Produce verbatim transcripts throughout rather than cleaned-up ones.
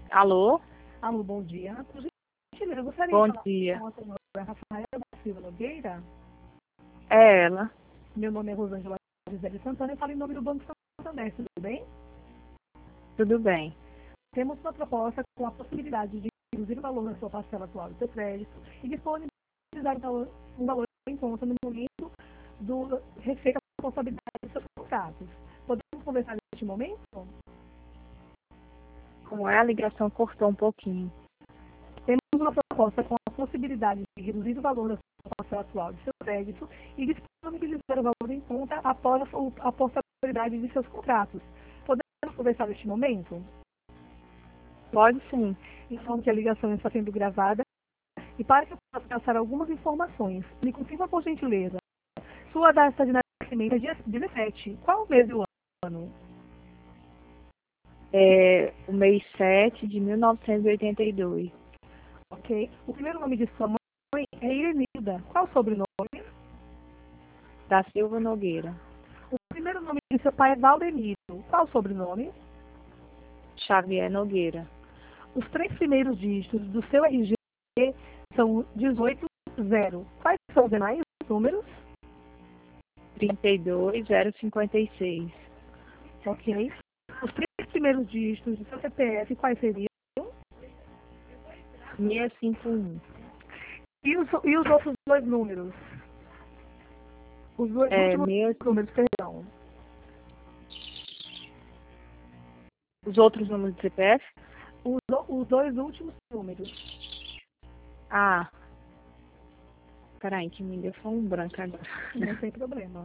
Alô? Alô, bom dia. Por gentileza, eu gostaria Bom de falar dia. com a senhora Rafaela da Silva Nogueira. É ela. Meu nome é Rosângela Gisele Santana e falo em nome do Banco Santander, tudo bem? Tudo bem. Temos uma proposta com a possibilidade de reduzir o valor da sua parcela atual do seu crédito e disponibilizar um valor, um valor em conta no momento do respeito à responsabilidade dos seus contratos. Podemos conversar neste momento? Como é, a ligação cortou um pouquinho. Temos uma proposta com a possibilidade de reduzir o valor da sua parcela atual de seu crédito e disponibilizar o valor em conta após a, a possibilidade de seus contratos. Podemos conversar neste momento? Pode sim. Informo que a ligação está sendo gravada e para que eu possa passar algumas informações, me confirma por gentileza. Sua data de nascimento é dia dezessete. Qual o mês do ano? É o mês sete de mil novecentos e oitenta e dois. Ok. O primeiro nome de sua mãe é Irenilda. Qual o sobrenome? Da Silva Nogueira. O primeiro nome de seu pai é Valdemiro. Qual o sobrenome? Xavier Nogueira. Os três primeiros dígitos do seu R G são dezoito zero. Quais são os demais números? trinta e dois zero cinquenta e seis. Ok. Os três primeiros dígitos do seu C P F, quais seriam? seiscentos e cinquenta e um. E os, e os outros dois números? Os dois É, últimos seis... números, perdão. Os outros números do C P F? Os, os dois últimos números. Ah. Peraí, que me deu só um branco agora. Não tem problema.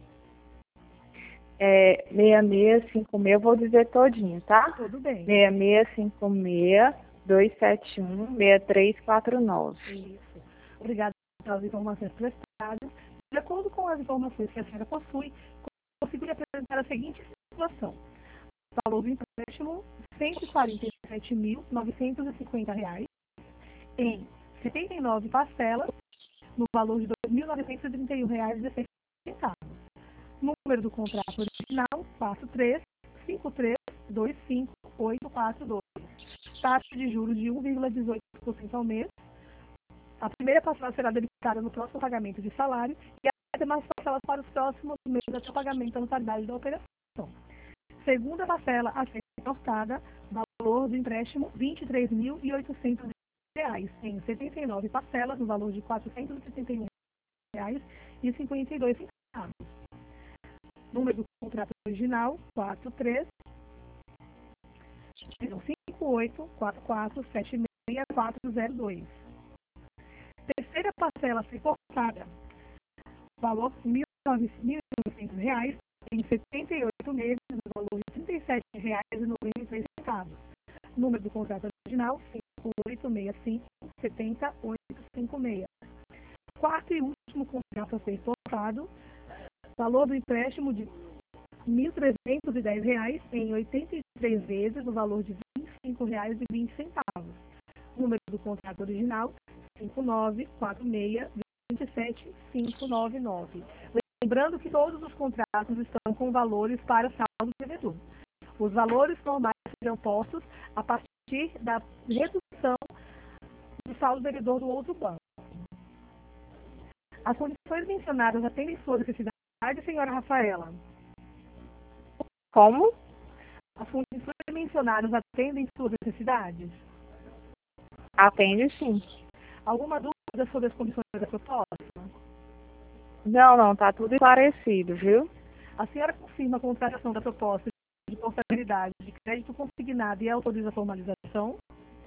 É seis seis cinco seis, eu vou dizer todinho, tá? Tudo bem. seis seis cinco seis, dois sete um, seis três quatro nove. Isso. Obrigada pelas informações prestadas. De acordo com as informações que a senhora possui, consegui apresentar a seguinte situação. O valor do empréstimo, cento e quarenta e sete mil novecentos e cinquenta reais, em setenta e nove parcelas, no valor de dois mil novecentos e trinta e um reais e dezesseis centavos. Número do contrato original, quatro três cinco três dois cinco oito quatro dois. Taxa de juros de um vírgula dezoito por cento ao mês. A primeira parcela será debitada no próximo pagamento de salário e as demais parcelas para os próximos meses até o pagamento da totalidade da operação. Segunda parcela a ser cortada, valor do empréstimo vinte e três mil e oitocentos reais, em setenta e nove parcelas, no valor de quatrocentos e setenta e um reais e cinquenta e dois centavos. Número do contrato original, quatro três cinco oito quatro quatro sete seis quatro zero dois. Terceira parcela a ser cortada, valor mil e novecentos reais, em setenta e oito meses, no valor de trinta e sete reais e noventa e três centavos. Número do contrato original, cinco oito seis cinco sete zero oito cinco seis. Quarto e último contrato a ser cortado, valor do empréstimo de mil trezentos e dez reais em oitenta e três vezes, no valor de vinte e cinco reais e vinte centavos. Número do contrato original, cinco nove quatro seis dois sete cinco nove nove. Lembrando que todos os contratos estão com valores para saldo devedor. Os valores normais serão postos a partir da redução do saldo devedor do outro banco. As condições mencionadas atendem sua necessidade, senhora Rafaela? Como? As condições mencionadas atendem suas necessidades? Atende sim. Alguma dúvida sobre as condições da proposta? Não, não, tá tudo esclarecido, viu? A senhora confirma a contratação da proposta de portabilidade de crédito consignado e autoriza a formalização?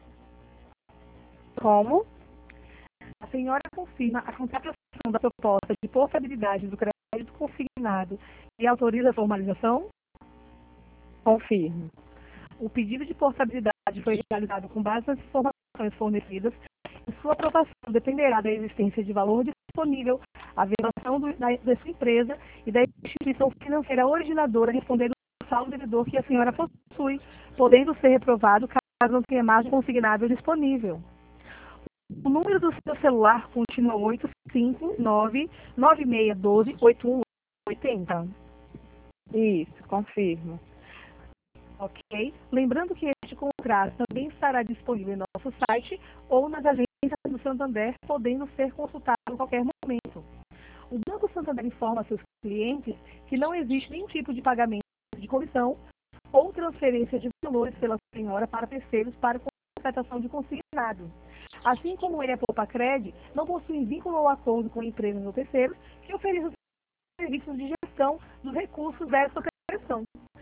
Como? A senhora confirma a contratação da proposta de portabilidade do crédito consignado e autoriza a formalização? Confirmo. O pedido de portabilidade foi realizado com base nas informações fornecidas e sua aprovação dependerá da existência de valor disponível, a vedação do, da, da sua empresa e da instituição financeira originadora respondendo ao saldo devedor que a senhora possui, podendo ser reprovado caso não tenha margem consignável disponível. O número do seu celular continua oito cinco nove nove seis um dois oito um oito zero. Isso, confirmo. Ok? Lembrando que este contrato CRAS também estará disponível em nosso site ou nas agências do Santander, podendo ser consultado em qualquer momento. O Banco Santander informa a seus clientes que não existe nenhum tipo de pagamento de comissão ou transferência de valores pela senhora para terceiros para contratação de consignado. Assim como ele é Poupacred, não possui vínculo ou acordo com empresas ou terceiros que ofereçam serviços de gestão dos recursos dessa operação.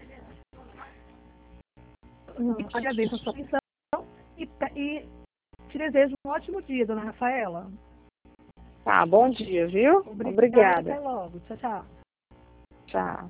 Agradeço a sua atenção e, e te desejo um ótimo dia, dona Rafaela. Tá, bom dia, viu? Obrigada. Obrigada. Até logo. Tchau, tchau. Tchau.